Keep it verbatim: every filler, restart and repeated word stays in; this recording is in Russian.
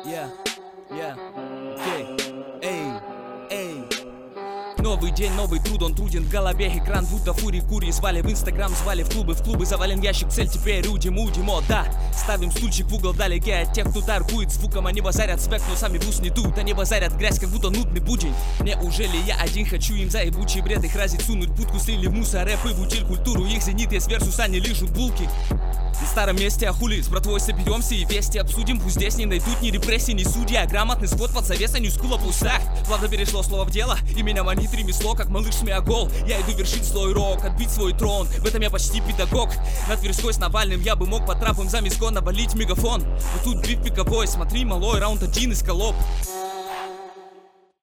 Yeah, yeah, окей, эй, эй. Новый день, новый труд, он труден в голове. Экран будто фури кури. Звали в инстаграм, звали в клубы. В клубы завален ящик, цель теперь удим, удим, о да. Ставим стульчик в угол далеке от тех, кто торгует звуком. Они базарят свек, но сами в ус не дуют. Они базарят грязь, как будто нудный будень. Неужели я один хочу им за ебучий бред их разить? Сунуть будку, слили в мусор, рэп и в утиль культуру. Их зенит есть версус, они лижут булки. На старом месте, а хули, с братвой соберемся и вести обсудим. Пусть здесь не найдут ни репрессии, ни судьи, а грамотный сход под завесой ньюскула пустах. Плавно перешло слово в дело, и меня манит ремесло, как малыш Смеагол. Я иду вершить злой рок, отбить свой трон. В этом я почти педагог. На Тверской с Навальным я бы мог по трапам за мискон навалить мегафон. Но тут бит пиковой, смотри, малой, раунд один из колоб.